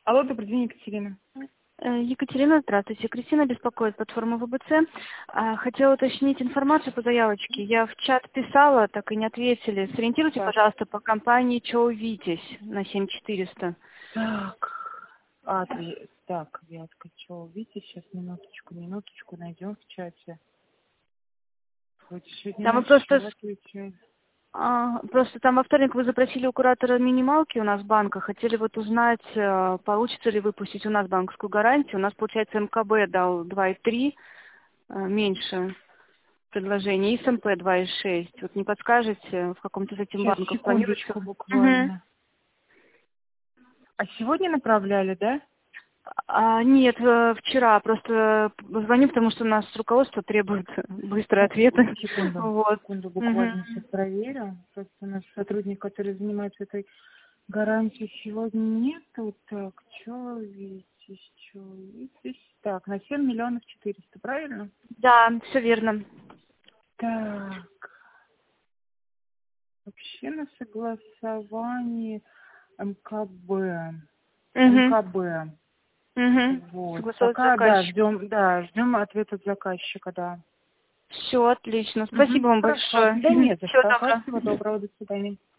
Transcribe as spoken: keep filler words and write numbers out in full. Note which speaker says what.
Speaker 1: Алло, добрый день, Екатерина.
Speaker 2: Э, Екатерина, здравствуйте. Кристина беспокоит платформу ВБЦ. А, Хотела уточнить информацию по заявочке. Я в чат писала, так и не ответили. Сориентируйте,
Speaker 1: Так,
Speaker 2: пожалуйста, по компании «Чё увидеть» на семь четыреста.
Speaker 1: так, адрес, так, Вятка, что, видите, сейчас минуточку, минуточку, найдем в чате. Вот сегодня
Speaker 2: Там вы
Speaker 1: наш
Speaker 2: просто, с-
Speaker 1: чат отвечает.
Speaker 2: а, просто там во вторник вы запросили у куратора минималки у нас в банка. Хотели вот узнать, э, получится ли выпустить у нас банковскую гарантию. У нас, получается, МКБ дал два и три, э, меньше предложений, и СМП два и шесть. Вот не подскажете, в каком-то из этих
Speaker 1: Сейчас,
Speaker 2: банков планируется?
Speaker 1: секундочку
Speaker 2: Мгм.
Speaker 1: буквально. А сегодня направляли, да?
Speaker 2: А, нет, э, вчера просто звоню, потому что у нас руководство требует быстрые
Speaker 1: Сейчас,
Speaker 2: ответы.
Speaker 1: секунду,
Speaker 2: Вот.
Speaker 1: секунду
Speaker 2: Мгм.
Speaker 1: буквально сейчас проверю. Просто у нас сотрудник, который занимается этой гарантией, сегодня нету. Так, что видите, что видите? Так, на семь миллионов четыреста, правильно?
Speaker 2: Да, все верно.
Speaker 1: Так, вообще на согласовании МКБ.
Speaker 2: Угу.
Speaker 1: МКБ.
Speaker 2: Угу.
Speaker 1: Вот.
Speaker 2: Согласовать с
Speaker 1: Пока, да,
Speaker 2: заказчиком.
Speaker 1: ждем, да, ждем ответа от заказчика, да.
Speaker 2: Все отлично.
Speaker 1: Мгм.
Speaker 2: Спасибо вам
Speaker 1: Хорошо.
Speaker 2: большое.
Speaker 1: Да не за
Speaker 2: Всего
Speaker 1: что. Ага,
Speaker 2: доброго.
Speaker 1: всего доброго. До свидания.